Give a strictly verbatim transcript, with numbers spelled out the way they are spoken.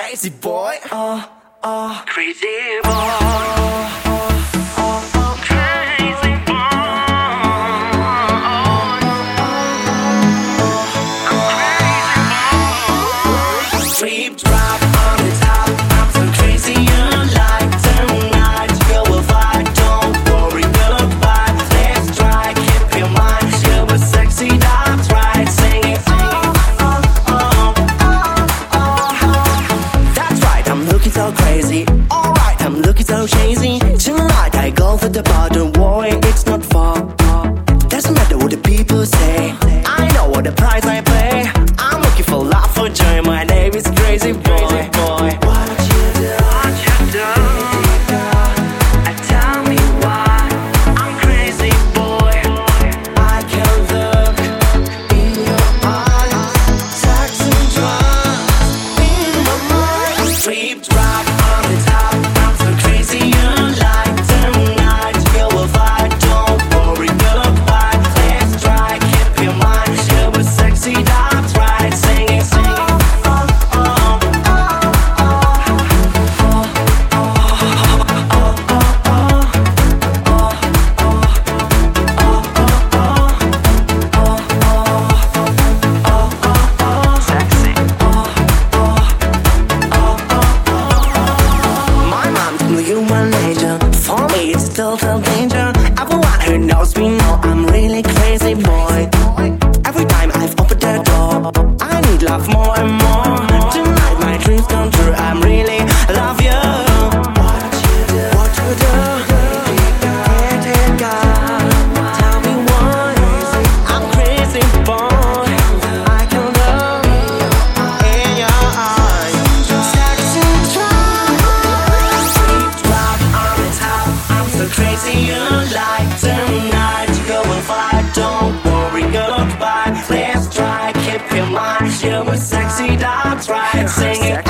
crazy boy. Oh, oh, Crazy boy. oh, oh, oh, Crazy boy. Sleep drop on the top. I'm so crazy you like tonight. You will fight, don't worry, goodbye. Let's try, keep your mind. You were sexy, that's right. Sing it, oh, oh, oh, oh, oh. That's right, I'm looking so crazy. Alright, I'm looking so cheesy. Tonight I go for the bar, don't worry, it's not far. Doesn't matter what the people say. I know what the price I pay. I'm looking for love, for joy. My name is Crazy Boy. Boy. What you do? What you do? Uh, Tell me why I'm crazy boy. I can look in your eyes. Sex and drugs in my mind. Sleep drop on the top. I'm so crazy you like tonight. You will fight, don't worry, goodbye. Let's try, keep your mind. You were sexy, that's right. Sing it, sing it. Sexy. My mom told me human nature. For me, it's total danger. Everyone who knows me know I'm really crazy boy. Every time I've opened the door, I need love more and more. Tonight my dreams come true. I'm really love you. What you do? What you do? Pretty girl, tell me why I'm crazy boy. I can look in your eyes. Sex and drugs. Sleep drop on the top. I'm so crazy you like tonight. Go and fight, don't worry, goodbye. Let's try, keep your mind. You were sexy, that's right. Sing it.